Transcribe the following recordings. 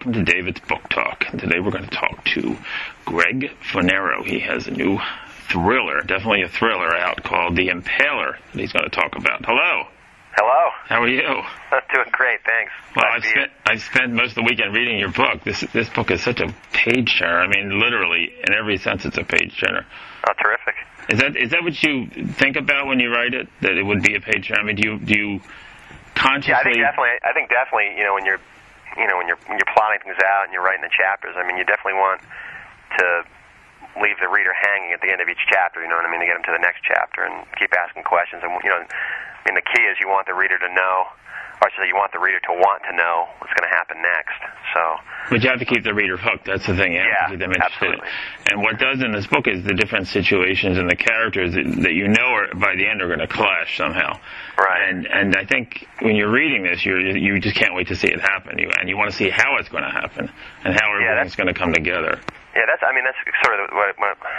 welcome to David's Book Talk. And today we're going to talk to Greg Fornero. He has a new thriller, definitely a thriller, out called The Impaler that he's going to talk about. Hello. Hello. How are you? Doing great, thanks. Well, I've spent most of the weekend reading your book. This book is such a page turner. I mean, literally, in every sense, it's a page turner. Oh, terrific. Is that what you think about when you write it? That it would be a page turner? I mean, do you consciously? Yeah, I think definitely. When you're plotting things out and you're writing the chapters, I mean, you definitely want to leave the reader hanging at the end of each chapter. You know what I mean? To get them to the next chapter and keep asking questions. And I mean, the key is you want the reader to know, or so you want the reader to want to know what's going to happen next. But you have to keep the reader hooked. That's the thing. You have to keep them interested. Absolutely. And what does in this book is the different situations and the characters that you know are, by the end, are going to clash somehow. Right. And I think when you're reading this, you just can't wait to see it happen. And you want to see how it's going to happen and how everything's going to come together. Yeah, that's sort of what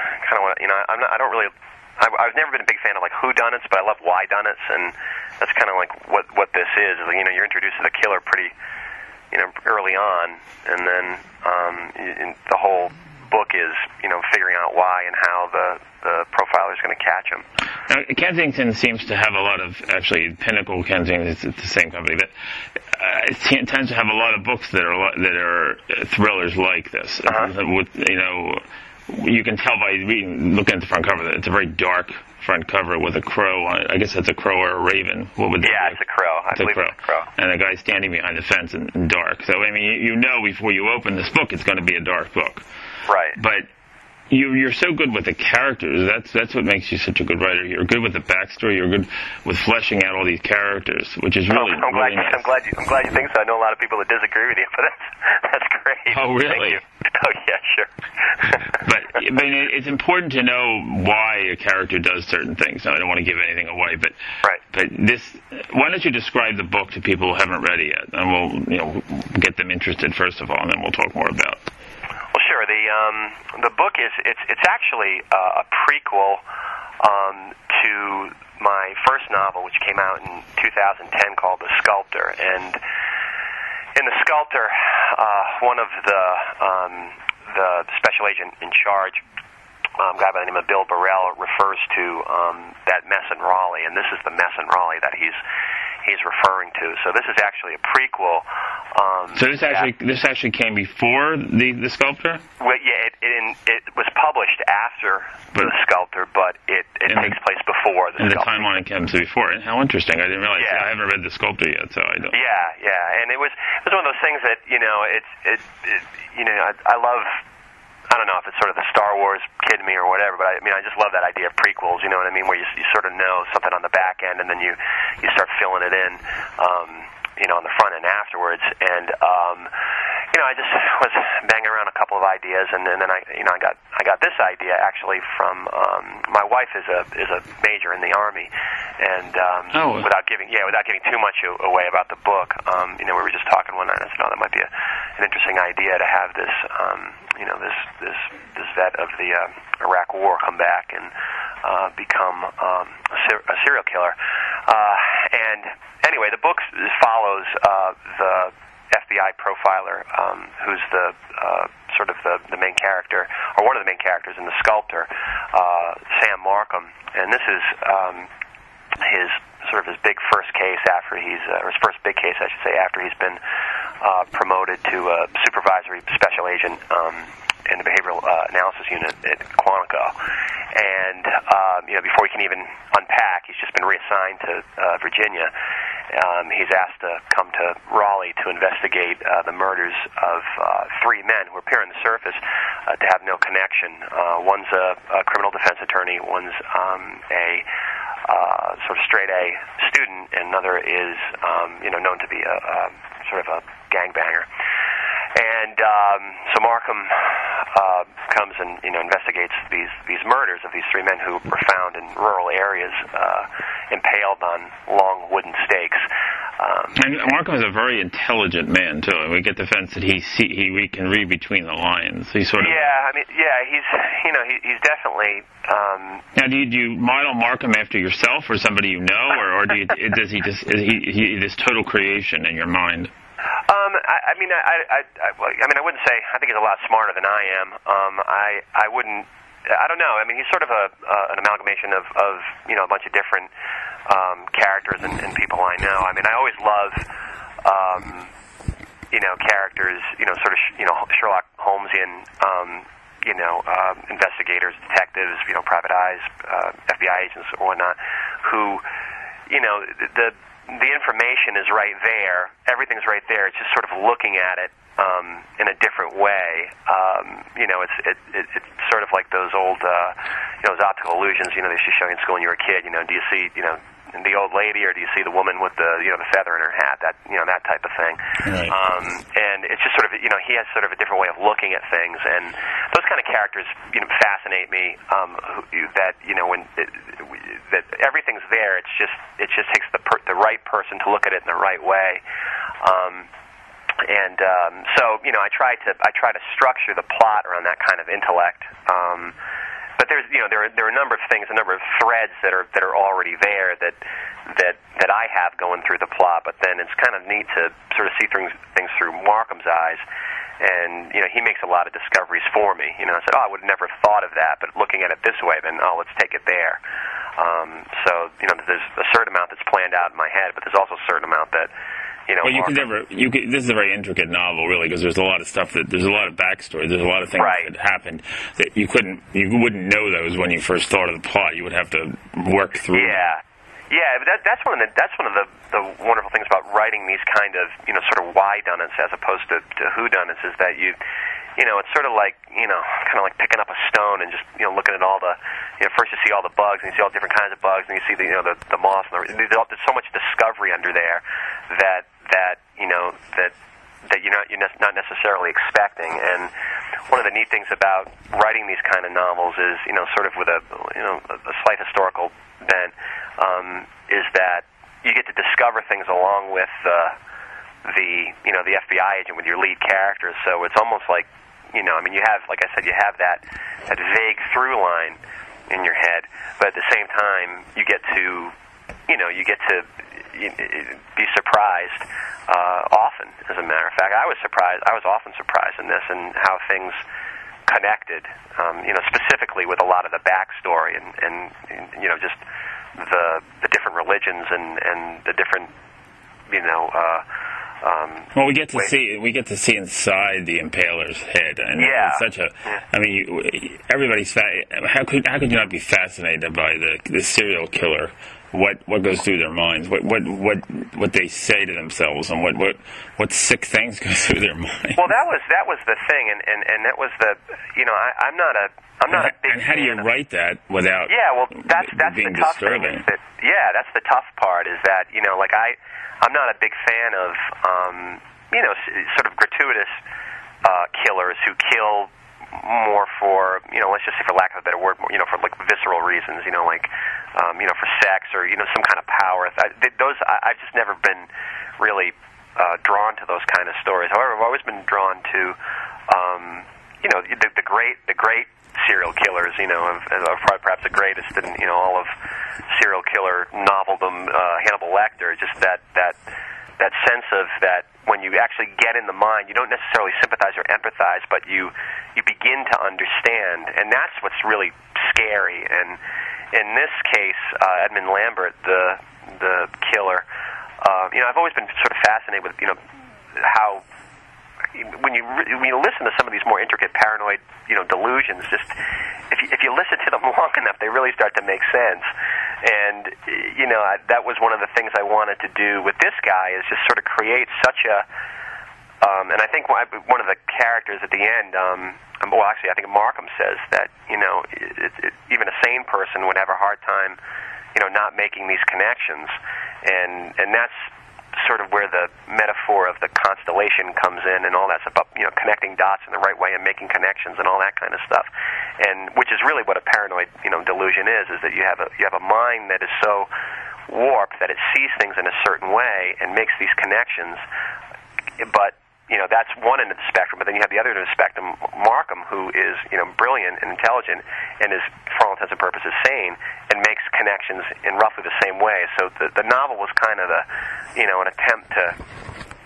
I've never been a big fan of like whodunits, but I love whodunits, and that's kind of like what this is. You're introduced to the killer pretty, early on, and then the whole book is figuring out why and how the profiler is going to catch him. Now, Kensington seems to have a lot of, actually, Pinnacle Kensington, it's the same company, but it tends to have a lot of books that are thrillers like this. With, you can tell by looking at the front cover that it's a very dark front cover with a crow on it. I guess that's a crow or a raven. What would that be? It's a crow. I believe it's a crow. And a guy standing behind the fence in dark. So, I mean, before you open this book, it's going to be a dark book. Right. But you're so good with the characters. That's what makes you such a good writer. You're good with the backstory. You're good with fleshing out all these characters, which is really, really nice. I'm glad you think so. I know a lot of people that disagree with you, but that's great. Oh, really? Thank you. Oh, yeah, sure. But I mean, it's important to know why a character does certain things. Now, I don't want to give anything away, but right. But why don't you describe the book to people who haven't read it yet, and we'll get them interested first of all, and then we'll talk more about it. Well, sure. The book it's actually a prequel to my first novel, which came out in 2010, called The Sculptor. And in The Sculptor, one of the special agent in charge, a guy by the name of Bill Burrell, refers to that mess in Raleigh, and this is the mess in Raleigh that he's referring to. So this is actually a prequel. So this actually came before the Sculptor? Well, yeah, it was published after The Sculptor, but it takes place before The Sculptor. And the timeline comes before. And how interesting! I didn't realize. Yeah. I haven't read The Sculptor yet, so I don't. Yeah, and it was one of those things that I love. I don't know if it's sort of the Star Wars kid in me or whatever, but I just love that idea of prequels, you know what I mean, where you sort of know something on the back end and then you start filling it in, on the front end afterwards. And, I just was banging around a couple of ideas, and then I got this idea actually from, my wife is a major in the Army, and, without giving too much away about the book, we were just talking one night, and I said, that might be an interesting idea to have this, this vet of the Iraq War come back and become a serial killer. And anyway, the book follows the FBI profiler, who's the sort of the main character, or one of the main characters in The Sculptor, Sam Markham. And this is his big first case after or his first big case, I should say, after he's been promoted to a supervisory special agent in the behavioral analysis unit at Quantico. And before he can even unpack, he's just been reassigned to Virginia. He's asked to come to Raleigh to investigate the murders of three men who appear on the surface to have no connection. One's a criminal defense attorney, one's a sort of straight A student, and another is known to be a sort of a gangbanger. And so Markham comes and investigates these murders of these three men who were found in rural areas, impaled on long wooden stakes. And Markham is a very intelligent man too. And we get the sense that he can read between the lines. He's sort of he's definitely. Now, do you model Markham after yourself or somebody you know, or is he just total creation in your mind? I mean, I wouldn't say. I think he's a lot smarter than I am. I wouldn't. I don't know. I mean, he's sort of an amalgamation of a bunch of different characters and people I know. I mean, I always love characters. Sort of Sherlock Holmesian. Investigators, detectives, private eyes, FBI agents, or whatnot, who, the information is right there. Everything's right there. It's just sort of looking at it in a different way. It's sort of like those old, those optical illusions. They used to show you in school when you were a kid. Do you see, the old lady, or do you see the woman with the, the feather in her hat? That, that type of thing. Right. And it's just sort of, he has sort of a different way of looking at things, and those kind of characters, fascinate me. That everything's there. It just takes the right person to look at it in the right way. So I try to structure the plot around that kind of intellect. But there's there are a number of things, a number of threads that are already there that I have going through the plot. But then it's kind of neat to sort of see things through Markham's eyes, and he makes a lot of discoveries for me. I said, I would have never thought of that, but looking at it this way, then let's take it there. So there's a certain amount that's planned out in my head, but there's also a certain amount that. Well, this is a very intricate novel, really, because there's a lot of stuff there's a lot of backstory. There's a lot of things that happened that you wouldn't know those when you first thought of the plot. You would have to work through. Yeah, but that's one of the wonderful things about writing these kind of sort of why-donuts as opposed to who-donuts is that it's sort of like kind of like picking up a stone and just looking at all the first you see all the bugs and you see all different kinds of bugs and you see the moss and there's so much discovery under there that you're not necessarily expecting. And one of the neat things about writing these kind of novels is sort of with a slight historical bent is that you get to discover things along with the FBI agent with your lead characters. So it's almost like you have, like I said, you have that vague through line in your head, but at the same time you get to be surprised often. As a matter of fact, I was often surprised in this and how things connected. Specifically with a lot of the backstory and just the different religions and the different well, we get to see inside the Impaler's head, and it's such a. I mean, everybody's how could you not be fascinated by the serial killer? What goes through their minds? What they say to themselves, and what sick things go through their mind? Well, that was the thing, and that was the I'm not a big. And how do you write that without? Yeah, well, that's being the tough disturbing. thing. That's the tough part. Is that I'm not a big fan of sort of gratuitous killers who kill more for let's just say, for lack of a better word, for like visceral reasons, for sex or some kind of power. I've just never been really drawn to those kind of stories. However, I've always been drawn to the great serial killers, perhaps the greatest in all of serial killer noveldom, Hannibal Lecter. Just that sense of that when you actually get in the mind, you don't necessarily sympathize or empathize, but you begin to understand, and that's what's really scary. And in this case, Edmund Lambert, the killer, I've always been sort of fascinated with how. When you listen to some of these more intricate paranoid delusions, just if you listen to them long enough, they really start to make sense. And that was one of the things I wanted to do with this guy, is just sort of create such a and I think one of the characters at the end, I think Markham says that even a sane person would have a hard time not making these connections, and that's sort of where the metaphor of the constellation comes in, and all that's about connecting dots in the right way and making connections and all that kind of stuff, and which is really what a paranoid delusion is that you have a mind that is so warped that it sees things in a certain way and makes these connections, but that's one end of the spectrum. But then you have the other end of the spectrum, Markham, who is brilliant and intelligent and is, for all intents and purposes, sane and makes connections in roughly the same way. So the novel was kind of an attempt to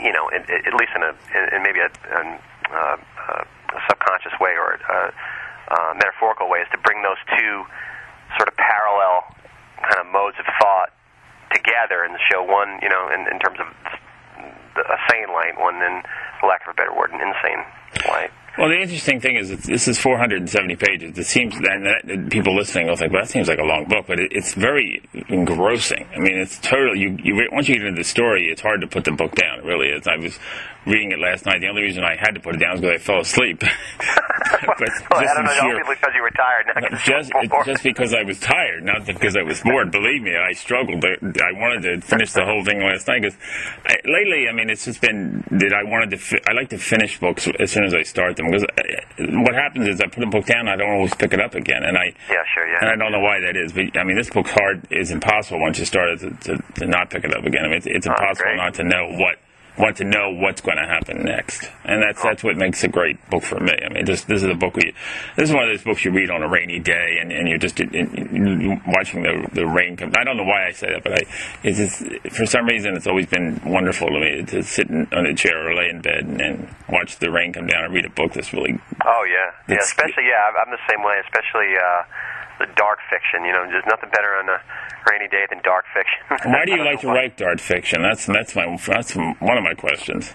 at least in maybe a subconscious way or a metaphorical way, is to bring those two sort of parallel kind of modes of thought together and show one, in terms of a sane light, one, in, for lack of a better word, an insane light. Well, the interesting thing is this is 470 pages. It seems, and people listening will think, well, that seems like a long book, but it's very engrossing. I mean, it's totally, once you get into the story, it's hard to put the book down. It really is. I was reading it last night. The only reason I had to put it down is because I fell asleep. But I don't know, only because you were tired, not just because I was tired, not because I was bored. Believe me, I struggled. I wanted to finish the whole thing last night because lately, I mean, it's just been that I like to finish books as soon as I start them, because what happens is I put a book down, I don't always pick it up again, and I don't know why that is. But I mean, this book's hard. It's impossible once you start it to not pick it up again. I mean, it's impossible not to know what's going to happen next, and that's what makes a great book for me. I mean, this is a book this is one of those books you read on a rainy day, and you're just watching the rain come. I don't know why I say that, but it's just, for some reason, it's always been wonderful to me to sit on a chair or lay in bed and watch the rain come down and read a book that's really. Oh yeah, especially I'm the same way, especially. The dark fiction, there's nothing better on a rainy day than dark fiction. Why do you like to write dark fiction? That's one of my questions.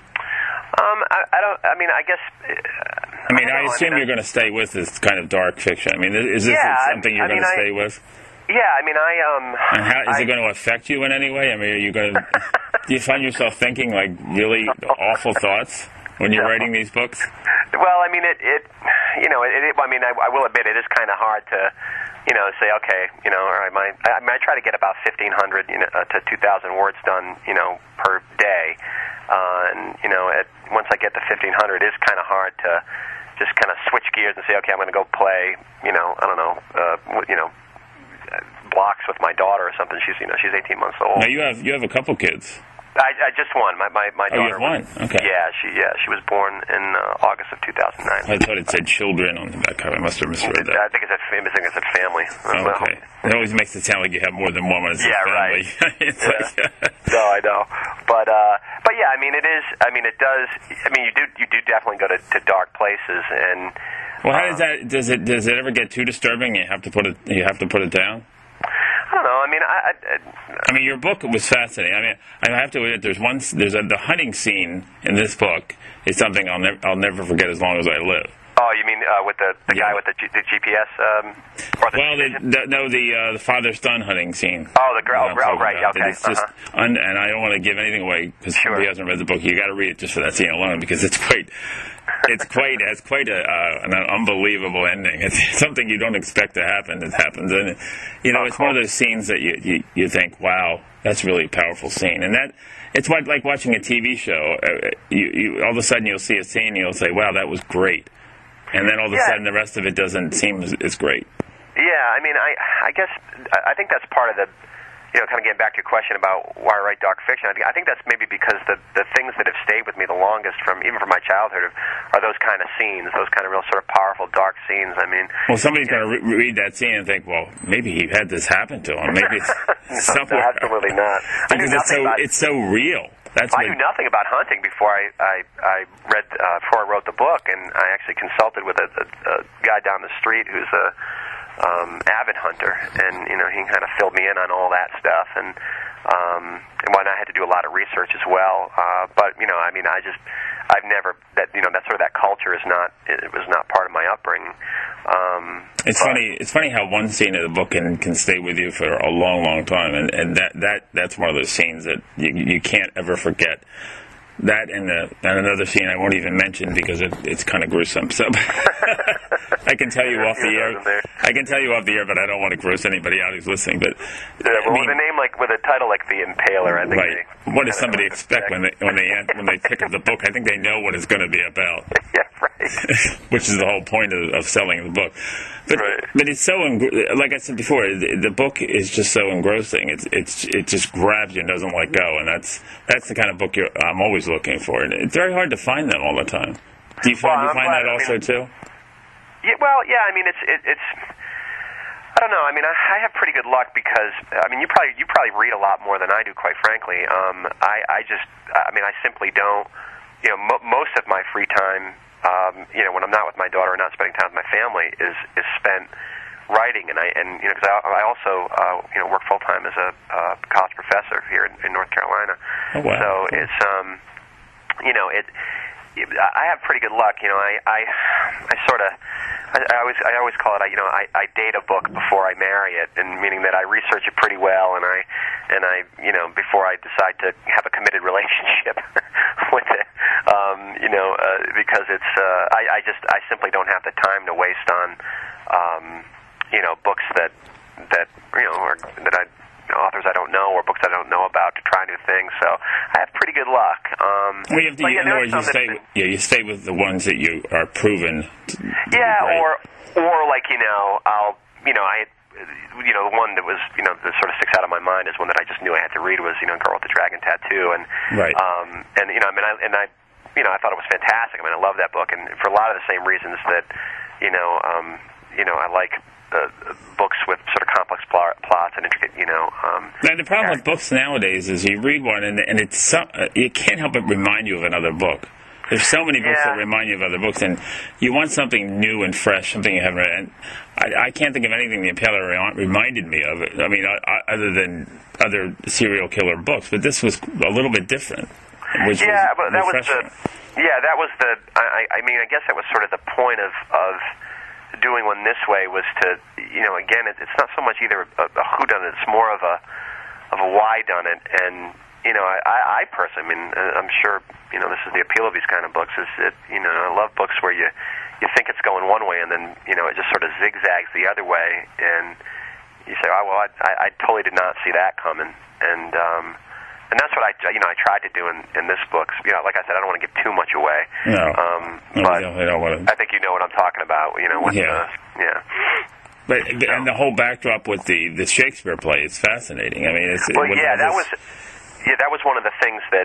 I assume you're going to stay with this kind of dark fiction. I mean, is this something you're going to stay with? Yeah, I mean, And how is it going to affect you in any way? I mean, are you going to? Do you find yourself thinking like really awful thoughts when you're writing these books? Well, I mean, I will admit it is kind of hard to, say, okay, all right, I try to get about 1,500, to 2,000 words done, per day, and once I get to 1,500, it is kind of hard to just kind of switch gears and say, okay, I'm going to go play, blocks with my daughter or something. She's 18 months old. Now you have a couple kids. I just one. My daughter. Oh, you have one? Okay. Yeah, she was born in August of 2009. I thought it said children on the back cover. I must have misread that. I think it said family. Okay. It always makes it sound like you have more than one when it says family. Right. No, I know. But yeah, I mean, it is. I mean, it does. I mean, you do definitely go to dark places, and. Well, how does that? Does it ever get too disturbing? You have to put it down. I don't know. I mean, I mean, your book was fascinating. I mean, I have to admit, the hunting scene in this book is something I'll never forget as long as I live. Oh, you mean with the guy with the GPS? The father-son hunting scene. Oh, the girl. Right. Okay. It's just, and I don't want to give anything away because somebody hasn't read the book. You got to read it just for that scene alone because it's quite. It has quite an unbelievable ending. It's something you don't expect to happen. It happens, and it's one of those scenes that you think, wow, that's really a powerful scene, and that it's like watching a TV show. You all of a sudden you'll see a scene and you'll say, wow, that was great, and then all of a sudden the rest of it doesn't seem as great. Yeah, I mean, I guess I think that's part of the. Kind of getting back to your question about why I write dark fiction, I think that's maybe because the things that have stayed with me the longest, even from my childhood, are those kind of scenes, those kind of real sort of powerful dark scenes. I mean, well, somebody's going to read that scene and think, well, maybe he had this happen to him. Maybe it's somewhere. Absolutely not. Because it's so real. I knew nothing about hunting before I wrote the book, and I actually consulted with a guy down the street who's a avid hunter, and he kind of filled me in on all that stuff, and when I had to do a lot of research as well. But I mean, I've never that sort of that culture was not part of my upbringing. It's funny how one scene of the book can stay with you for a long, long time, and that's one of those scenes that you can't ever forget. That and another scene I won't even mention because it's kind of gruesome. So I can tell you off the air. I can tell you off the air, but I don't want to gross anybody out who's listening. But with a name with a title like The Impaler, I think. Right. What does somebody expect when they pick up the book? I think they know what it's going to be about. Yeah, right. Which is the whole point of selling the book. But it's so like I said before, the book is just so engrossing. It just grabs you and doesn't let go, and that's the kind of book I'm always looking for. And it's very hard to find them all the time. Do you find that also too? Yeah, well, yeah. I mean, it's. I don't know. I mean, I have pretty good luck because you probably read a lot more than I do, quite frankly. I simply don't. Most of my free time, when I'm not with my daughter or not spending time with my family, is spent writing, and because I also work full time as a college professor here in North Carolina. Oh, wow. So it's I have pretty good luck. I always call it I date a book before I marry it, and meaning that I research it pretty well, and I before I decide to have a committed relationship with it, because it's I simply don't have the time to waste on books that authors I don't know or books I don't know about to try new things. So I have pretty good luck. Well, you have to, you stay with the ones that you are proven. Or like I'll the one that was that sort of sticks out of my mind is one that I just knew I had to read was Girl with the Dragon Tattoo, and right. I thought it was fantastic. I mean, I love that book, and for a lot of the same reasons that I like books with sort of complex plots and intricate, Now, the problem with books nowadays is you read one and it's it can't help but remind you of another book. There's so many books that remind you of other books, and you want something new and fresh, something you haven't read. And I can't think of anything the Impaler reminded me of it. I mean, other than other serial killer books, but this was a little bit different. But that was the. I guess that was sort of the point of doing one this way was to, again, it's not so much either a whodunit, it's more of a why-done-it, and I personally, I'm sure, this is the appeal of these kind of books, is that, I love books where you think it's going one way, and then, it just sort of zigzags the other way, and you say, oh, well, I totally did not see that coming, and that's what I tried to do in this book. Like I said, I don't want to give too much away. No. But I don't want to. I think you know what I'm talking about. But and the whole backdrop with the Shakespeare play is fascinating. I mean, that was one of the things that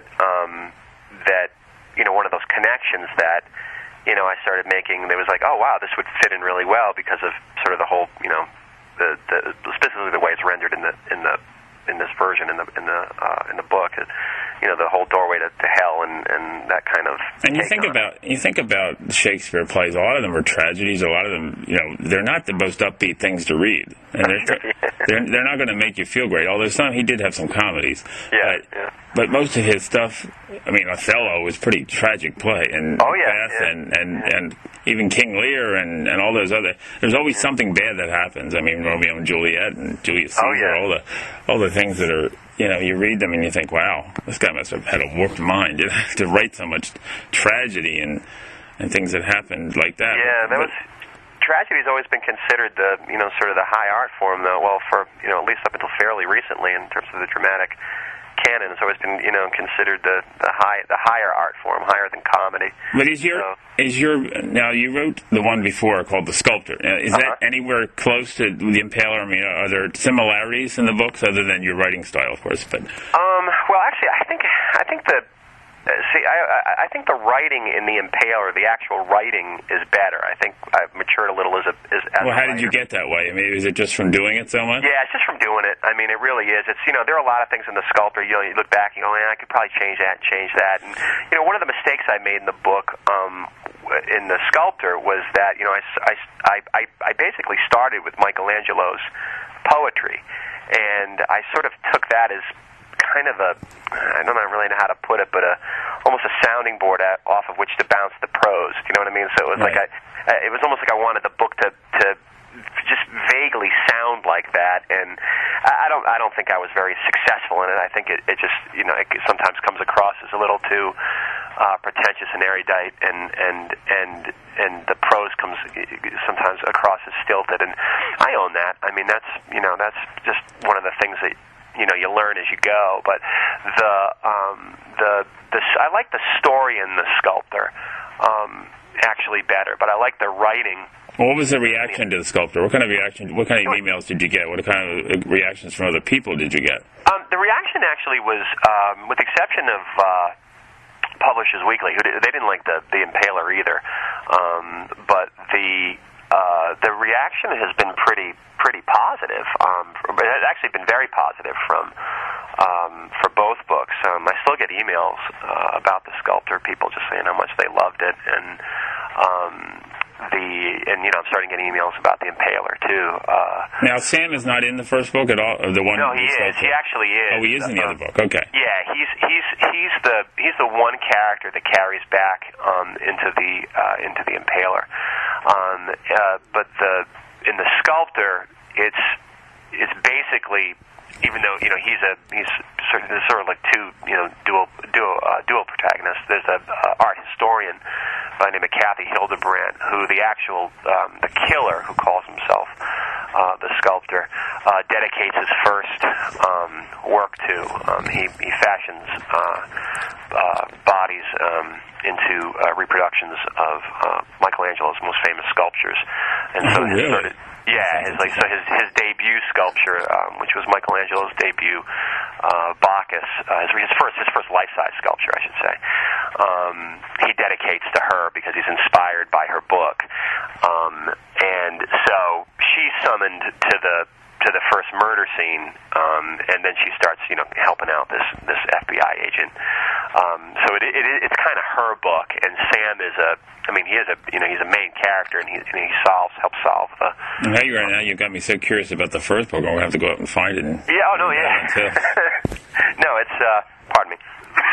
one of those connections that I started making. There was like, oh wow, this would fit in really well because of sort of the whole the specifically the way it's rendered in this version in the book, the whole doorway to hell and that kind of. And you think about Shakespeare plays. A lot of them are tragedies. A lot of them, they're not the most upbeat things to read, and they're not going to make you feel great. Although he did have some comedies. But most of his stuff, I mean, Othello was pretty tragic play, and and even King Lear and all those other. There's always something bad that happens. I mean, Romeo and Juliet and Julius Caesar, all the things that are, you read them and you think, wow, this guy must have had a warped mind to write so much tragedy and things that happened like that. Yeah, tragedy's always been considered the sort of the high art form, though. Well, for at least up until fairly recently, in terms of the dramatic canon, it's always been considered the higher art form, higher than comedy. But now you wrote the one before called The Sculptor. Is that anywhere close to The Impaler? I mean, are there similarities in the books other than your writing style, of course? But well, actually, I think that. I think the writing in The Impaler, the actual writing, is better. I think I've matured a little as a Well, how did you get that way? I mean, is it just from doing it so much? Yeah, it's just from doing it. I mean, it really is. It's there are a lot of things in The Sculptor. You look back and you go, I could probably change that and change that. And one of the mistakes I made in the book, in The Sculptor, was that I basically started with Michelangelo's poetry, and I sort of took that as kind of I don't really know how to put it, but almost a sounding board off of which to bounce the prose. Do you know what I mean? So it was like it was almost like I wanted the book to just vaguely sound like that, and I don't think I was very successful in it. I think it just it sometimes comes across as a little too pretentious and erudite, and the prose comes sometimes across as stilted, and I own that. I mean, that's just one of the things that you learn as you go. But I like the story in The Sculptor actually better, but I like the writing. What was the reaction to The Sculptor? What kind of emails did you get? What kind of reactions from other people did you get? The reaction actually was, with the exception of Publishers Weekly, they didn't like the Impaler either. But the reaction has been pretty positive. It has actually been very positive for both books. I still get emails about The Sculptor, people just saying how much they loved it, and I'm starting getting emails about The Impaler too. Now Sam is not in the first book at all. The one. No, he is. He actually is. Oh, he is in the other book. Okay. Yeah, he's the one character that carries back into the Impaler. But in the Sculptor, it's basically, even though he's sort of like two dual protagonists. There's a art historian by the name of Kathy Hildebrandt, who the actual the killer, who calls himself the Sculptor, dedicates his first work to. He fashions bodies into reproductions of Michelangelo's most famous sculptures, and so really? His debut sculpture, which was Michelangelo's debut Bacchus, his first life-size sculpture, I should say. He dedicates to her because he's inspired by her book, and so she's summoned to the first murder scene, and then she starts, helping out this FBI agent. So it's kind of her book, and Sam is he's a main character, and he helps solve the. Now you got me so curious about the first book. I'm gonna have to go out and find it. No, it's pardon me.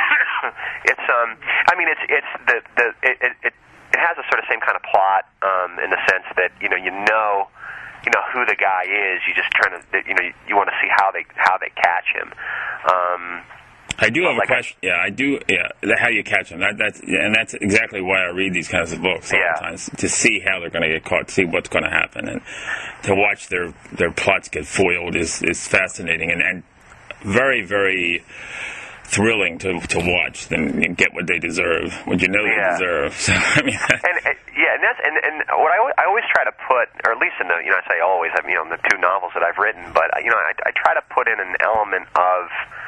It has a sort of same kind of plot in the sense that you know who the guy is. You just you want to see how they catch him. I do have a question. Yeah, I do. Yeah, how you catch them. That's exactly why I read these kinds of books sometimes, to see how they're going to get caught, see what's going to happen, and to watch their plots get foiled is fascinating and very, very thrilling to watch them and get what they deserve, what they deserve. So I mean, and what I always try to put, or at least in the I say always, in the two novels that I've written, but I try to put in an element of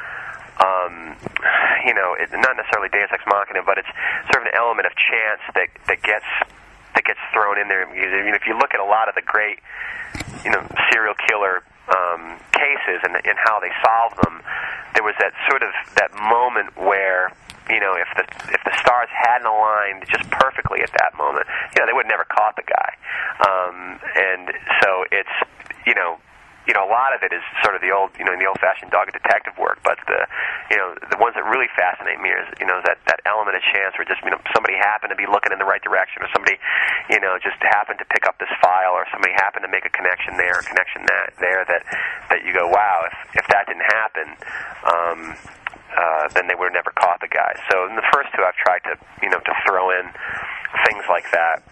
it's not necessarily Deus Ex Machina, but it's sort of an element of chance that gets thrown in there. If you look at a lot of the great serial killer cases and how they solve them, there was that moment where if the stars hadn't aligned just perfectly at that moment, they would have never caught the guy. And so it's a lot of it is sort of the old-fashioned dogged detective work, but the ones that really fascinate me is that element of chance where just somebody happened to be looking in the right direction, or somebody just happened to pick up this file, or somebody happened to make a connection there, a connection that you go, wow, if that didn't happen, then they would have never caught the guy. So in the first two, I've tried to throw in things like that,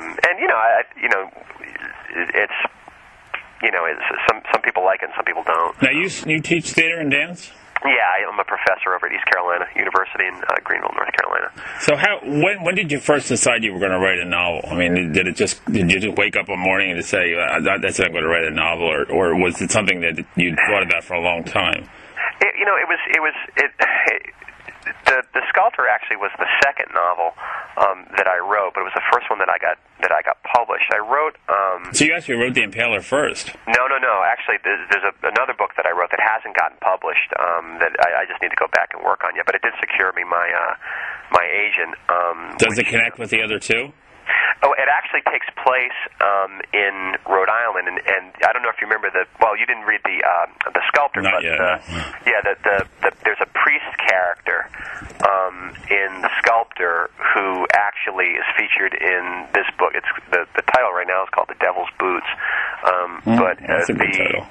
some people like it and some people don't. Now, you teach theater and dance? Yeah, I'm a professor over at East Carolina University in Greenville, North Carolina. So when did you first decide you were going to write a novel? I mean, did you just wake up one morning and say, that's it, I'm going to write a novel, or was it something that you thought about for a long time? The Sculptor actually was the second novel that I wrote, but it was the first one that I got published. I wrote. So you actually wrote The Impaler first? No. Actually, there's another book that I wrote that hasn't gotten published that I just need to go back and work on yet. But it did secure me my agent. Does it connect with the other two? Oh, it actually takes place in Rhode Island, and I don't know if you remember you didn't read the Sculptor, Not but yet, there's a priest character in the Sculptor who actually is featured in this book. It's the title right now is called The Devil's Boots, but that's a good title.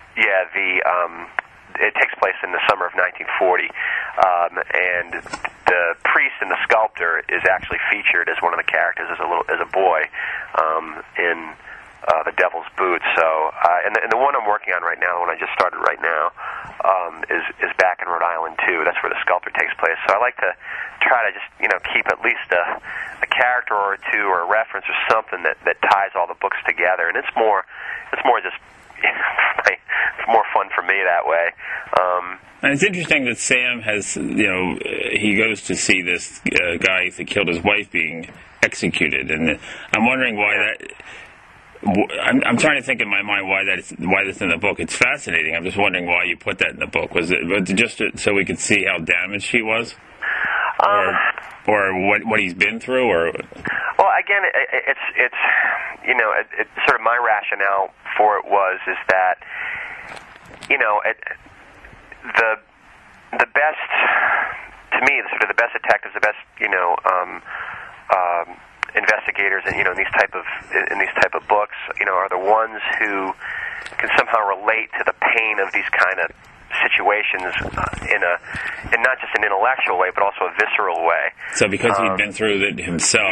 It takes place in the summer of 1940, and the priest in the Sculptor is actually featured as one of the characters as a boy in The Devil's Boots. So, and the one I'm working on right now, the one I just started right now, is back in Rhode Island too. That's where the Sculptor takes place. So I like to try to just keep at least a character or two or a reference or something that ties all the books together. And it's more just it's more fun for me that way. And it's interesting that Sam has, he goes to see this guy that killed his wife being executed, and I'm wondering why that. I'm trying to think in my mind why that's in the book. It's fascinating. I'm just wondering why you put that in the book. Was it just so we could see how damaged he was, or what he's been through, or? Well, again, it's sort of my rationale for it is that the best, to me, the best detectives, the best investigators, and in these type of books, are the ones who can somehow relate to the pain of these kind of situations in not just an intellectual way, but also a visceral way. So because he'd been through it himself,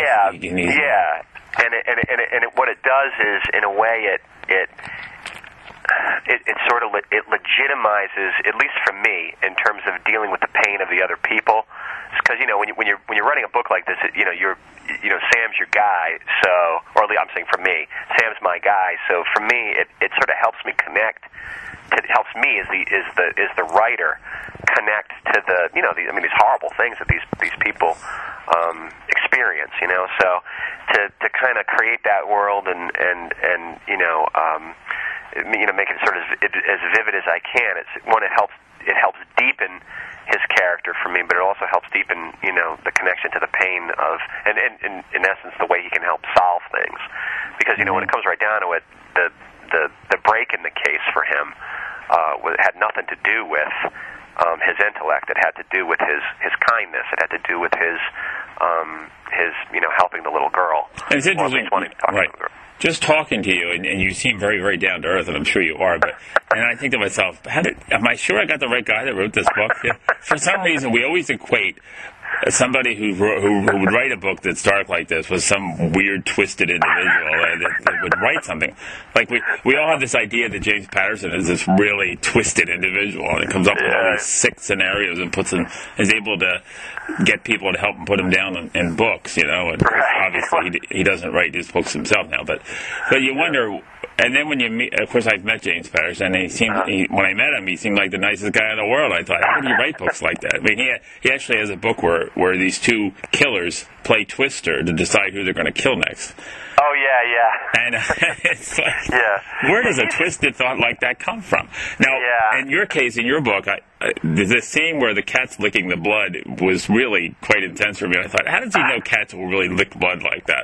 and what it does is, in a way, it sort of legitimizes, at least for me, in terms of dealing with the pain of the other people. Because when you're writing a book like this, Sam's your guy, so, or at least I'm saying for me, Sam's my guy. So for me, it sort of helps me connect. It helps me as the writer connect to these horrible things that these people experience. So to kind of create that world and make it sort of as vivid as I can. It helps deepen his character for me, but it also helps deepen the connection to the pain of, and in essence, the way he can help solve things. Because when it comes right down to it, the break in the case for him had nothing to do with his intellect. It had to do with his kindness. It had to do with his helping the little girl. And it's interesting, right? Just talking to you, and you seem very, very down to earth, and I'm sure you are. But and I think to myself, am I sure I got the right guy that wrote this book? Yeah. For some reason, we always equate somebody who would write a book that's dark like this with some weird, twisted individual that would write something. Like we all have this idea that James Patterson is this really twisted individual, and it comes up with all these sick scenarios and is able to get people to help him put them down in books. And obviously he doesn't write his books himself now, but you wonder. And then when you meet, of course, I've met James Patterson, and when I met him, he seemed like the nicest guy in the world. I thought, how can you write books like that? I mean, he actually has a book where these two killers play Twister to decide who they're going to kill next. Oh, yeah. And it's like, where does a twisted thought like that come from? Now, in your case, in your book, the scene where the cat's licking the blood was really quite intense for me. I thought, how does he know cats will really lick blood like that?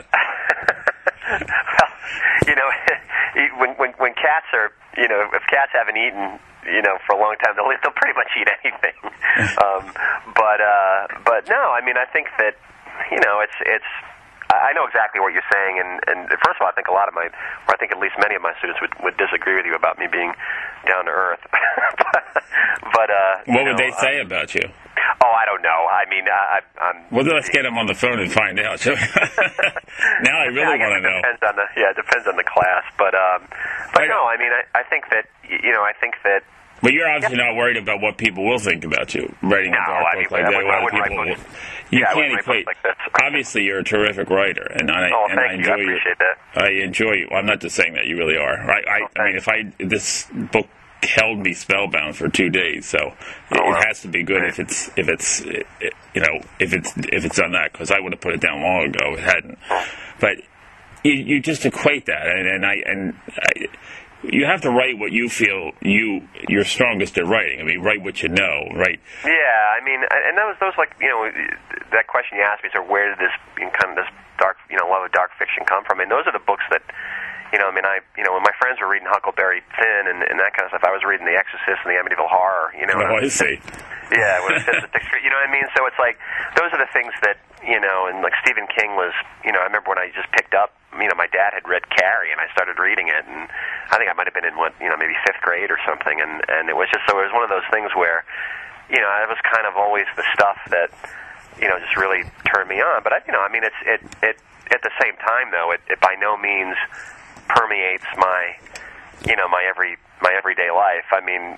When cats are, if cats haven't eaten, for a long time, they'll pretty much eat anything. But no, I mean, I think that, it's. I know exactly what you're saying, and first of all, I think at least many of my students would disagree with you about me being down to earth. but what would they say about you? Oh, I don't know. I mean, I'm. Well, let's get them on the phone and find out. Now I really want to know. It depends on the class, but no. I mean, I think that But you're obviously not worried about what people will think about you writing a dark book like that. You can't equate. Like this. Obviously, you're a terrific writer, and I enjoy I appreciate that. I enjoy you. Well, I'm not just saying that. You really are. I mean, this book held me spellbound for 2 days, so it has to be good if it's done that, because I would have put it down long ago if it hadn't. But you just equate that, and you have to write what you feel you're strongest at writing. I mean, write what you know, right? Yeah, I mean, and those like that question you asked me, so where did this kind of this dark love of dark fiction come from? And those are the books that. When my friends were reading Huckleberry Finn and that kind of stuff, I was reading The Exorcist and the Amityville Horror. Oh, I see. Yeah, when it says you know what I mean? So it's like, those are the things that, and like Stephen King was, I remember when I just picked up, my dad had read Carrie, and I started reading it, and I think I might have been in maybe 5th grade or something, and it was one of those things where, it was kind of always the stuff that, just really turned me on. But it at the same time, though, it by no means permeates my everyday life. I mean,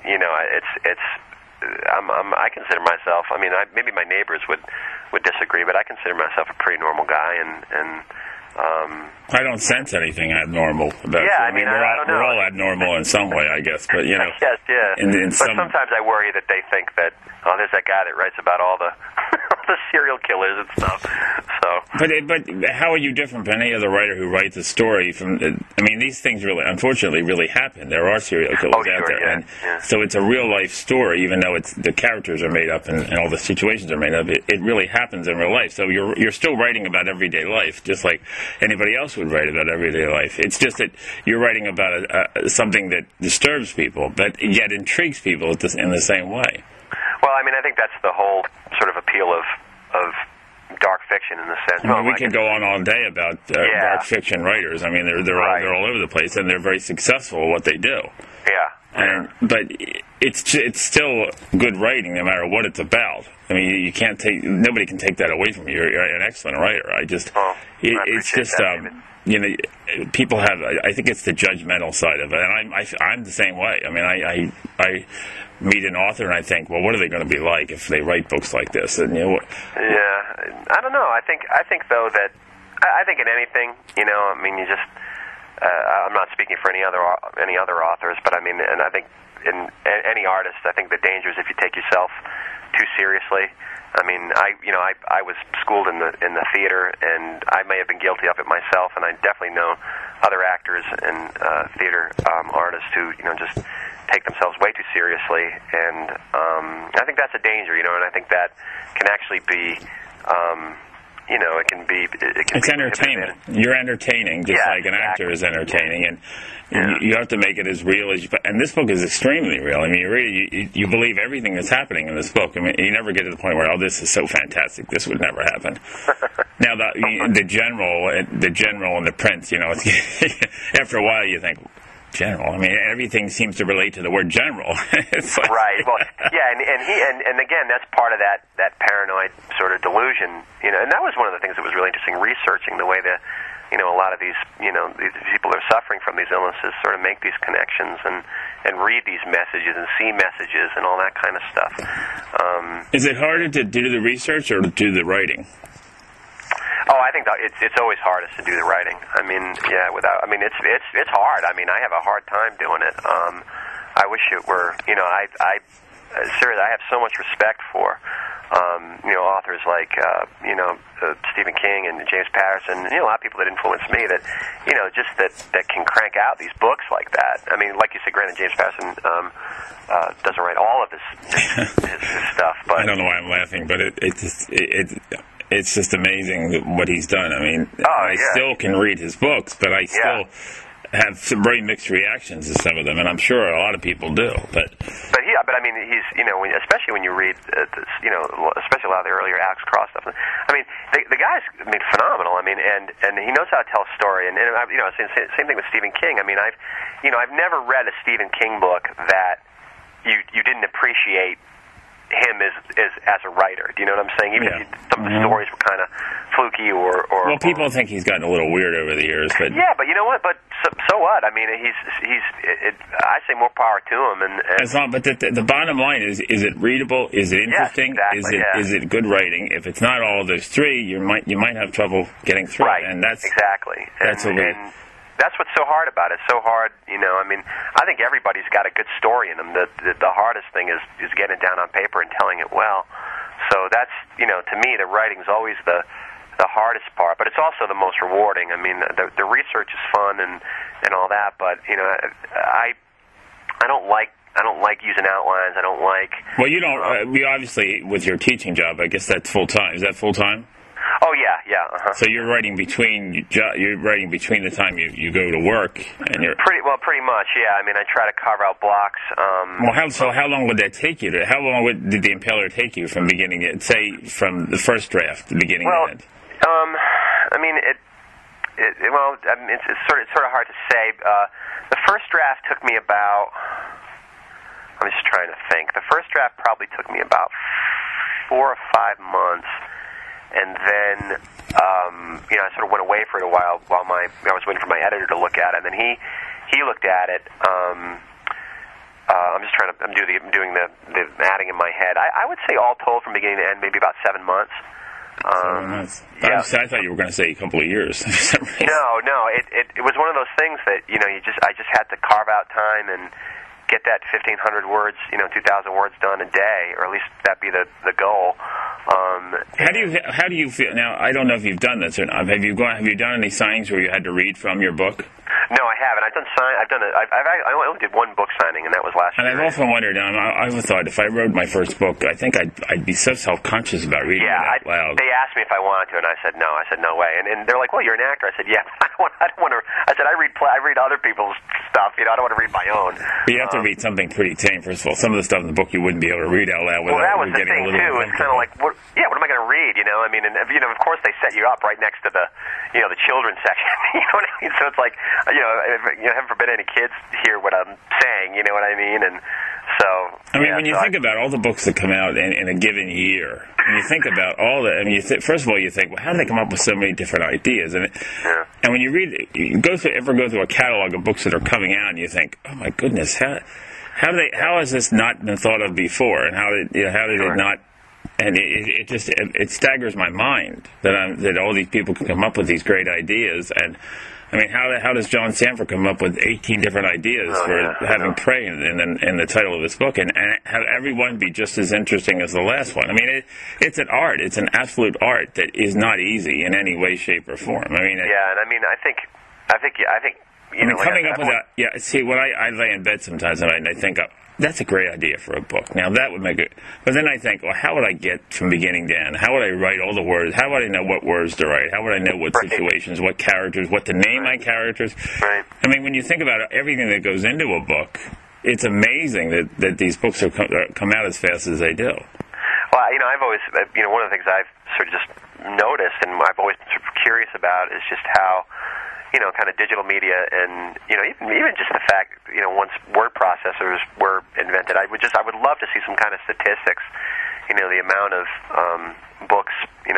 I consider myself. I mean, maybe my neighbors would disagree, but I consider myself a pretty normal guy, and I don't sense anything abnormal about you. I mean, we're all abnormal in some way, I guess. But yes, yeah. But sometimes I worry that they think that there's that guy that writes about all the all the serial killers and stuff. So But how are you different from any other writer who writes a story from? I mean, these things unfortunately, really happen. There are serial killers out there, yeah, and yeah. so it's a real life story. Even though the characters are made up and all the situations are made up, it really happens in real life. So you're still writing about everyday life, just like anybody else would write about everyday life. It's just that you're writing about something that disturbs people, but yet intrigues people in the same way. Well, I mean, I think that's the whole sort of appeal of dark fiction in the sense. I mean, we could go on all day about dark fiction writers. I mean, they're all over the place, and they're very successful at what they do. Yeah. But it's still good writing, no matter what it's about. I mean, nobody can take that away from you. You're an excellent writer. It's just people have. I think it's the judgmental side of it, and I'm the same way. I mean, I meet an author and I think, well, what are they going to be like if they write books like this? And yeah, I don't know. I think though that I think in anything, I mean, you just I'm not speaking for any other authors, but I mean, and I think in any artist, I think the danger is if you take yourself too seriously. I mean, I was schooled in the theater, and I may have been guilty of it myself, and I definitely know other actors and theater artists who just take themselves way too seriously, and I think that's a danger, and I think that can actually be, it can be. It's entertainment. You're entertaining, just like an actor is entertaining, and you have to make it as real as you. And this book is extremely real. I mean, you believe everything that's happening in this book. I mean, you never get to the point where, this is so fantastic, this would never happen. Now, the general and the prince, after a while you think. General. I mean, everything seems to relate to the word general. Right. Well, yeah, and again, that's part of that paranoid sort of delusion. And that was one of the things that was really interesting, researching the way that a lot of these these people that are suffering from these illnesses sort of make these connections and read these messages and see messages and all that kind of stuff. Is it harder to do the research or to do the writing? Oh, I think it's always hardest to do the writing. I mean, it's hard. I mean, I have a hard time doing it. I wish it were. Seriously, I have so much respect for authors like Stephen King and James Patterson. A lot of people that influence me. That just that can crank out these books like that. I mean, like you said, granted, James Patterson doesn't write all of his stuff. But I don't know why I'm laughing, but it's just amazing what he's done. I mean, I still can read his books, but I still have some very mixed reactions to some of them, and I'm sure a lot of people do. But I mean, he's especially when you read especially a lot of the earlier Alex Cross stuff. I mean, the guy's phenomenal. I mean, and he knows how to tell a story. And same thing with Stephen King. I mean, I've never read a Stephen King book that you didn't appreciate him as a writer. Do you know what I'm saying? Even if some of the stories were kind of fluky or well, people think he's gotten a little weird over the years, but but you know what? But so what? I mean, I say more power to him. And as long, but the bottom line is it readable? Is it interesting? Yes, exactly, is it good writing? If it's not all of those three, you might have trouble getting through. Right, and that's exactly. That's and that's what's so hard about it. It's so hard, I mean, I think everybody's got a good story in them. The hardest thing is getting it down on paper and telling it well. So that's, to me, the writing's always the hardest part, but it's also the most rewarding. I mean, the research is fun and all that, but I don't like using outlines. I don't like. Well, you don't. You obviously, with your teaching job, I guess that's full time. Is that full time? Oh yeah. Uh-huh. So you're writing between the time you go to work and you're pretty much, yeah. I mean, I try to carve out blocks. How long would that take you? How long did The Impaler take you from beginning to, say, from the first draft, the beginning to end? I mean, it's sort of hard to say. The first draft took me about. I'm just trying to think. The first draft probably took me about 4 or 5 months. And then, I sort of went away for a while I was waiting for my editor to look at it. And then he looked at it. I'm doing the adding in my head. I would say all told from beginning to end, maybe about 7 months. 7 months. I thought you were going to say a couple of years. No. It was one of those things that I just had to carve out time and get that 1,500 words, 2,000 words done a day, or at least that be the goal. How do you feel now? I don't know if you've done this or not. Have you done any signings where you had to read from your book? No, I haven't. I only did one book signing, and that was last year. And I've often wondered. I've thought if I wrote my first book, I think I'd be so self-conscious about reading it out loud. They asked me if I wanted to, and I said no. I said no way. And they're like, "Well, you're an actor." I said, "Yeah, I don't want to." I said, "I read other people's stuff. I don't want to read my own." But you have to read something pretty tame. First of all, some of the stuff in the book you wouldn't be able to read out loud without that was getting the thing, a little too. It's kind of like, what am I going to read? I mean, and of course they set you up right next to the children's section. You know what I mean? So it's like, heaven forbid any kids hear what I'm saying. You know what I mean? And so, when you think about all the books that come out in a given year, and you think about all that, first of all, you think, well, how do they come up with so many different ideas? And when you read, you go through a catalog of books that are coming out, and you think, oh my goodness, how has this not been thought of before, and how did it not? And it staggers my mind that all these people can come up with these great ideas. And I mean, how does John Sanford come up with 18 different ideas for having prey in the title of his book, and have everyone be just as interesting as the last one? I mean, it's an art. It's an absolute art that is not easy in any way, shape, or form. I mean, I think. Coming up with that. See, when I lay in bed sometimes and I think, that's a great idea for a book. Now, that would make it... But then I think, well, how would I get from beginning to end? How would I write all the words? How would I know what words to write? How would I know what situations, what characters, what to name my characters? Right. I mean, when you think about everything that goes into a book, it's amazing that these books come out as fast as they do. Well, I've always... one of the things I've sort of just noticed, and I've always been sort of curious about, is just how... kind of digital media, and even just the fact once word processors were invented, I would love to see some kind of statistics. The amount of books,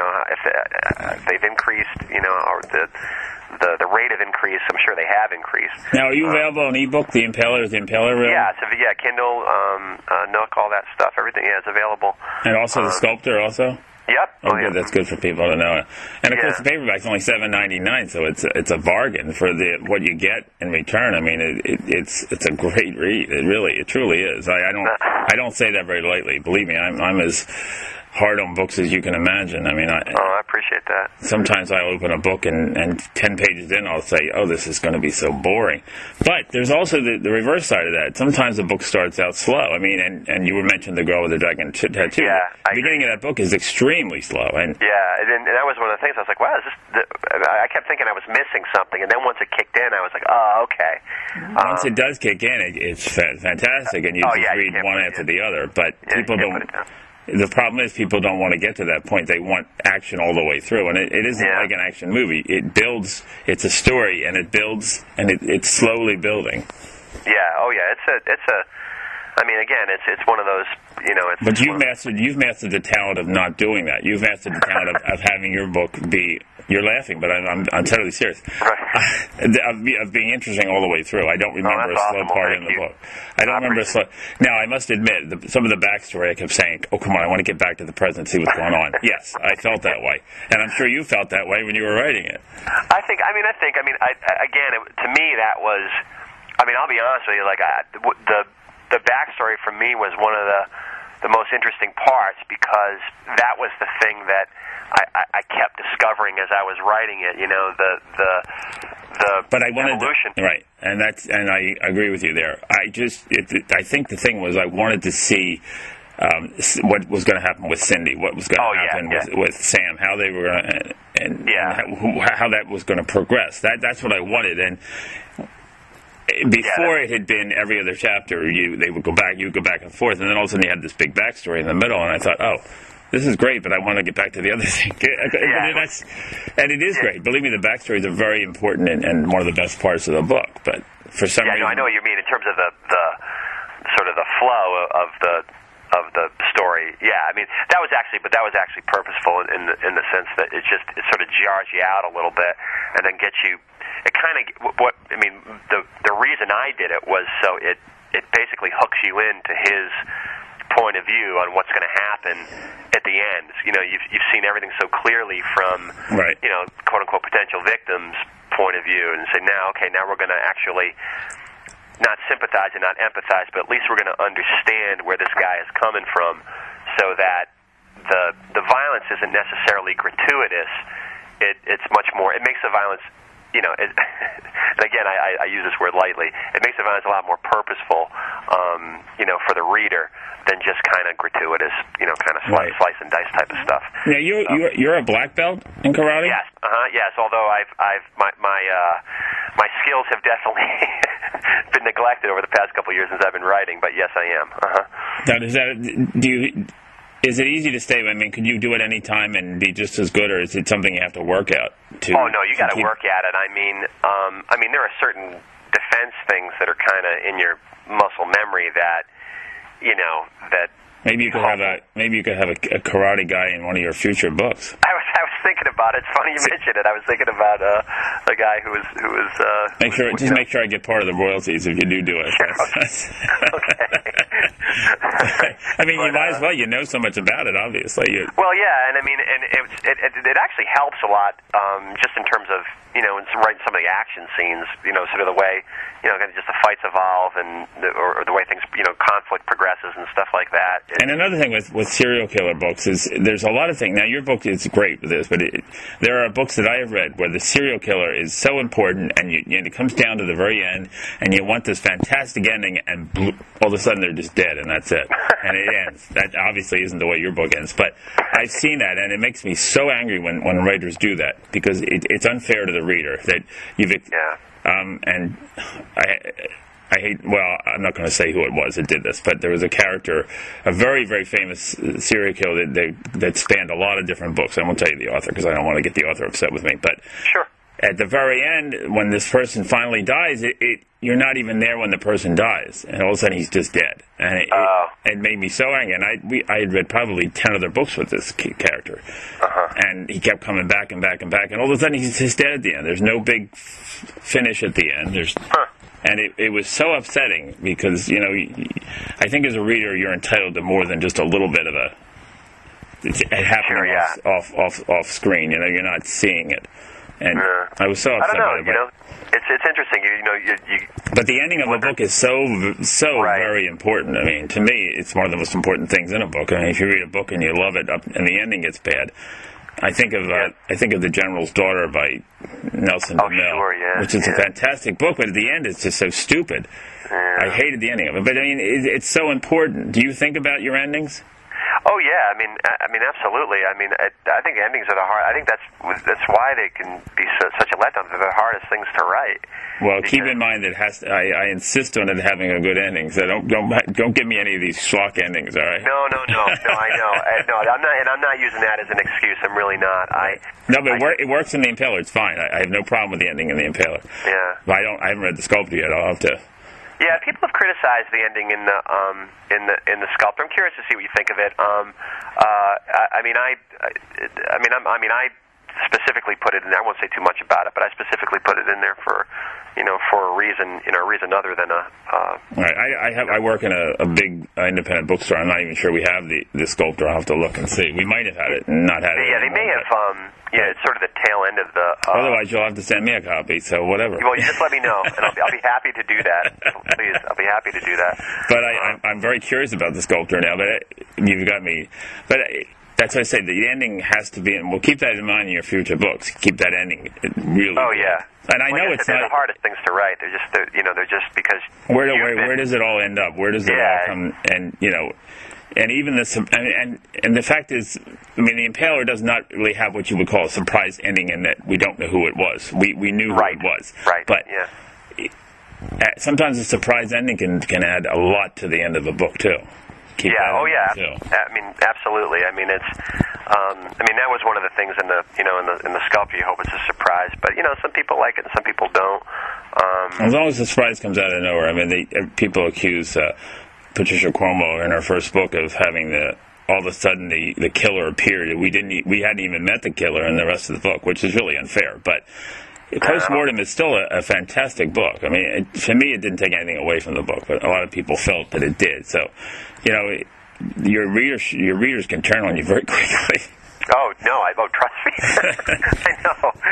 if they've increased, or the rate of increase. I'm sure they have increased. Now, are you available on ebook? The Impaler, really? Yeah, Kindle, Nook, all that stuff. Everything, is available. And also the Sculptor, also. Yep. Oh, good. That's good for people to know. And of course, the paperback's only $7.99, so it's a bargain for what you get in return. I mean, it's a great read. It truly is. I don't say that very lightly. Believe me, I'm as hard on books as you can imagine. I mean, I appreciate that. Sometimes I'll open a book and 10 pages in I'll say, oh, this is going to be so boring. But there's also the reverse side of that. Sometimes the book starts out slow. I mean, and you were mentioned The Girl with the Dragon Tattoo. Yeah, the beginning of that book is extremely slow. And that was one of the things. I was like, wow, I kept thinking I was missing something. And then once it kicked in, I was like, oh, okay. Once it does kick in, it's fantastic. And you just read one after the other. But people don't... The problem is people don't want to get to that point. They want action all the way through, and it isn't like an action movie. It builds. It's a story, and it builds, and it's slowly building. Yeah. Oh, yeah. It's a. I mean, again, it's one of those. But you've mastered the talent of not doing that. You've mastered the talent of having your book be. You're laughing, but I'm totally serious. Right. Of being interesting all the way through. I don't remember a slow part in the book. I don't remember a slow. Now, I must admit, some of the backstory I kept saying, oh, come on, I want to get back to the present, see what's going on. Yes, I felt that way. And I'm sure you felt that way when you were writing it. I think, again, to me, that was, I'll be honest with you, the backstory for me was one of the most interesting parts, because that was the thing that I kept discovering as I was writing it. But I wanted evolution. Right, and I agree with you there. I think the thing was I wanted to see what was going to happen with Cindy, what was going to happen with Sam, how they were and how that was going to progress. That's what I wanted. And before it had been every other chapter, they would go back, you would go back and forth, and then all of a sudden you had this big backstory in the middle, and I thought, oh, this is great, but I want to get back to the other thing. And it is great. Believe me, the backstories are very important and one of the best parts of the book. But for some reason, I know what you mean in terms of the sort of the flow of the story. Yeah, that was actually purposeful in the sense that it sort of jars you out a little bit and then gets you. It kind of the reason I did it was so it basically hooks you into his point of view on what's going to happen at the end. You've seen everything so clearly from quote unquote potential victims' point of view, and say now we're going to actually not sympathize and not empathize, but at least we're going to understand where this guy is coming from, so that the violence isn't necessarily gratuitous. It's much more. It makes the violence, and again, I use this word lightly. It makes the violence a lot more purposeful, for the reader than just kind of gratuitous, kind of slice and dice type of stuff. Now you're a black belt in karate? Yes, yes. Although my skills have definitely been neglected over the past couple of years since I've been writing. But yes, I am. Now, is it easy to stay? I mean, could you do it any time and be just as good, or is it something you have to work out to? Oh no, you got to work at it. I mean, there are certain defense things that are kind of in your muscle memory that, that. Maybe you could have a karate guy in one of your future books. I was thinking about it. It's funny you mentioned it. I was thinking about a guy who was. Make sure I get part of the royalties if you do it. Sure, okay. I mean, you might as well. You know so much about it, obviously. Well, yeah, and I mean, and it actually helps a lot, just in terms of writing some of the action scenes. Sort of the way just the fights evolve and or the way things conflict progresses and stuff like that. And another thing with serial killer books is there's a lot of things. Now, your book is great with this, but there are books that I have read where the serial killer is so important, and it comes down to the very end, and you want this fantastic ending, and all of a sudden they're just dead, and that's it. And it ends. That obviously isn't the way your book ends, but I've seen that, and it makes me so angry when writers do that, because it's unfair to the reader that you've... Yeah. And I hate, well, I'm not going to say who it was that did this, but there was a character, a very, very famous serial killer that spanned a lot of different books. I won't tell you the author because I don't want to get the author upset with me. But sure. At the very end, when this person finally dies, you're not even there when the person dies, and all of a sudden he's just dead. And it made me so angry. And I had read probably 10 other books with this character, and he kept coming back and back and back, and all of a sudden he's just dead at the end. There's no big finish at the end. And it was so upsetting because, I think as a reader you're entitled to more than just a little bit of it happening off screen. You're not seeing it. And I was so upset about it. It's interesting. But the ending of a book is so very important. I mean, to me, it's one of the most important things in a book. I mean, if you read a book and you love it, and the ending gets bad, I think of The General's Daughter by Nelson DeMille, which is a fantastic book, but at the end it's just so stupid. I hated the ending of it. But I mean, it's so important. Do you think about your endings? Oh yeah, I mean, absolutely. I mean, I think endings are the hard. I think that's why they can be such a letdown. They're the hardest things to write. Well, keep in mind that I insist on it having a good ending. So don't give me any of these schlock endings. All right? No. I know. I'm not using that as an excuse. I'm really not. It works in The Impaler. It's fine. I have no problem with the ending in The Impaler. Yeah. But I haven't read The Sculptor yet. I'll have to. Yeah, people have criticized the ending in the Sculptor. I'm curious to see what you think of it. I specifically put it in there. I won't say too much about it, but I specifically put it in there for a reason other than a. Right. I work in a big independent bookstore. I'm not even sure we have the Sculptor. I'll have to look and see. We might have had it and not had it. Yeah, they may have. It's sort of the tail end of the. Otherwise, you'll have to send me a copy. So whatever. Well, you just let me know, and I'll be happy to do that. Please, I'll be happy to do that. But I'm very curious about the Sculptor now. But you've got me. But. That's why I say the ending has to be, and we'll keep that in mind in your future books. Keep that ending really. Oh yeah. And I know it's they're not the hardest things to write. They're just because. Where does it all end up? Where does it all come? And and even and the fact is, I mean, The Impaler does not really have what you would call a surprise ending in that we don't know who it was. We knew who it was. Right. But sometimes a surprise ending can add a lot to the end of a book too. I mean, absolutely. I mean, it's. That was one of the things in the Sculptor. You hope it's a surprise, but some people like it and some people don't. As long as the surprise comes out of nowhere. I mean, people accuse Patricia Cuomo in her first book of having all of a sudden the killer appeared. We hadn't even met the killer in the rest of the book, which is really unfair. But Postmortem is still a fantastic book. I mean, for me, it didn't take anything away from the book, but a lot of people felt that it did. So, your readers can turn on you very quickly. Oh no! Trust me. I know. And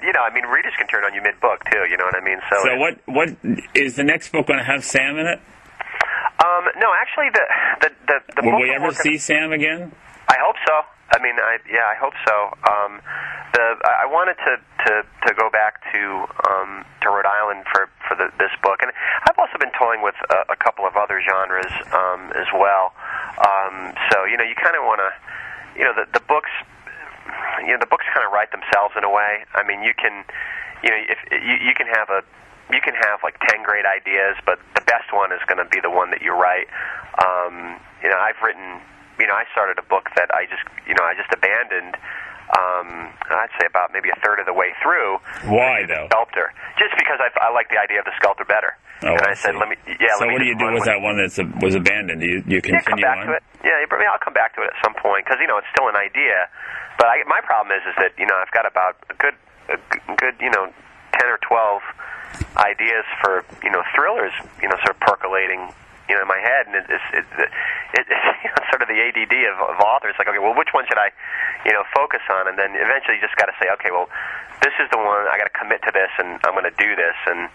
I mean, readers can turn on you mid-book too. You know what I mean? So what is the next book going to have Sam in it? No, actually, the Will book we ever see Sam again? I hope so. I mean, I hope so. I wanted to go back to Rhode Island for this book, and I've also been toying with a couple of other genres as well. So you kind of want to, the books, the books kind of write themselves in a way. I mean, you can, if you can have like 10 great ideas, but the best one is going to be the one that you write. I've written. I started a book that I just abandoned. I'd say about maybe a third of the way through. Why though? Sculptor, just because I like the idea of the sculptor better. Oh, and I said, So what do you do with that one that was abandoned? Do you continue come back on? to it. I'll come back to it at some point because it's still an idea. But my problem is that I've got about a good 10 or 12 ideas for thrillers sort of percolating in my head, and it's sort of the ADD of authors. Like, okay, well, which one should I focus on? And then eventually you just got to say, okay, well, this is the one I got to commit to this, and I'm going to do this, and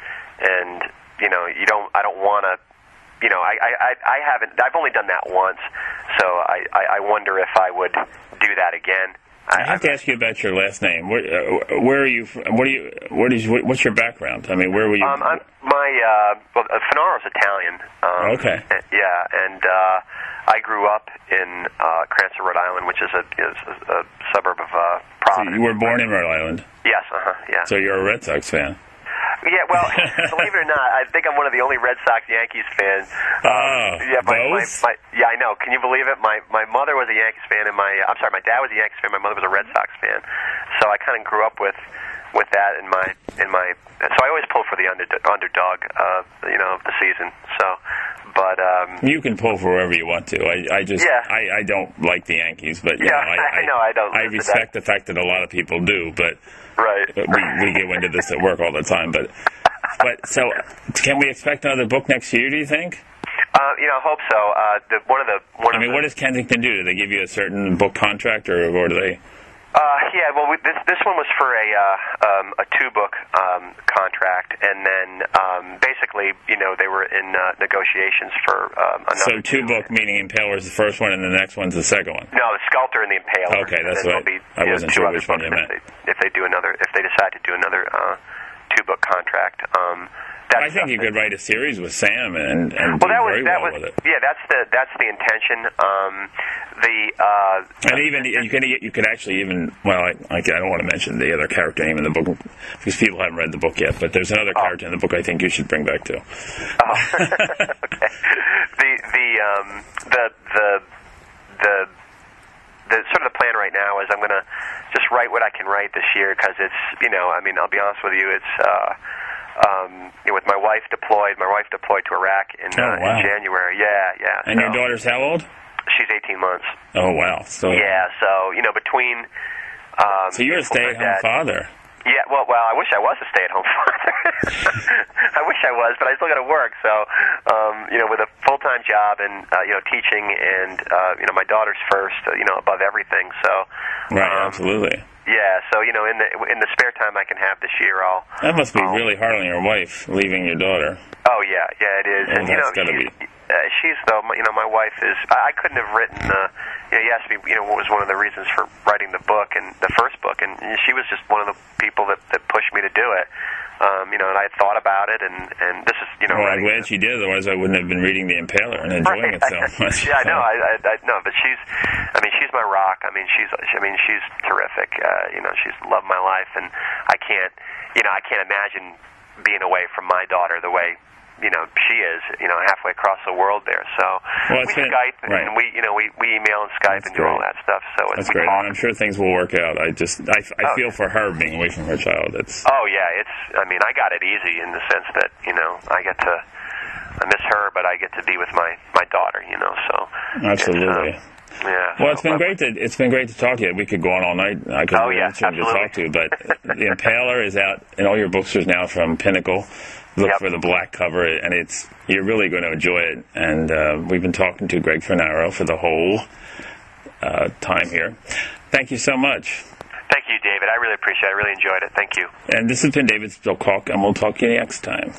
I don't want to. I haven't. I've only done that once, so I wonder if I would do that again. I have to ask you about your last name. Where are you from? What's your background? I mean, where were you? Fanaro's Italian. Okay. Yeah, and I grew up in Cranston, Rhode Island, which is a suburb of Providence. So you were born in Rhode Island? Yes, yeah. So you're a Red Sox fan? Yeah, well, believe it or not, I think I'm one of the only Red Sox-Yankees fans. Yeah, both? I know. Can you believe it? My mother was a Yankees fan, and my dad was a Yankees fan. My mother was a Red Sox fan. So I kind of grew up with that in my. So I always pull for the underdog, of the season. So, but you can pull for whoever you want to. I don't like the Yankees, but I don't. I respect the fact that a lot of people do, but. Right. We get into this at work all the time, but so can we expect another book next year? Do you think? I hope so. What does Kensington do? Do they give you a certain book contract, or do they? Yeah. Well, this one was for a 2-book contract, and then basically, they were in negotiations for another. So 2-book meaning Impaler is the first one, and the next one's the second one. No, the Sculptor and the Impaler. Okay, that's what I wasn't sure which one you meant. If they decide to do another 2-book contract. I think you could write a series with Sam and do very well with it. Yeah, that's the intention. And even you could actually even I don't want to mention the other character name in the book because people haven't read the book yet. But there's another character in the book I think you should bring back too. Okay. The sort of the plan right now is I'm going to just write what I can write this year because it's I'll be honest with you, it's with my wife deployed to Iraq in January. Yeah. And your daughter's how old? She's 18 months. Oh wow! So between. So you're a stay-at-home father. Yeah, well, I wish I was a stay-at-home father. I wish I was, but I still got to work. So, with a full-time job and teaching, and my daughter's first, above everything. So, right, absolutely. Yeah, so in the spare time I can have this year, that must be really hard on your wife, leaving your daughter. Oh yeah, it is. And that's got to be. She's though, my wife is. I couldn't have written. You asked me, what was one of the reasons for writing the book and the first book, and she was just one of the people that pushed me to do it. And I thought about it, and this is, Well, I'm glad she did. Otherwise, I wouldn't have been reading The Impaler and enjoying it so much. Yeah, I know. I know, but she's my rock. She's terrific. She's loved my life, and I can't imagine being away from my daughter the way she is, halfway across the world there. So we Skype and we email and Skype and do all that stuff. So that's great. And I'm sure things will work out. I feel for her being away from her child. I got it easy in the sense that I miss her, but I get to be with my daughter. So absolutely. Yeah. Well, it's been great to talk to you. We could go on all night. I could to talk to you, but The Impaler is out in all your bookstores now from Pinnacle. Look for the black cover, and you're really going to enjoy it. And we've been talking to Greg Finaro for the whole time here. Thank you so much. Thank you, David. I really appreciate it. I really enjoyed it. Thank you. And this has been David Spilkalk, and we'll talk to you next time.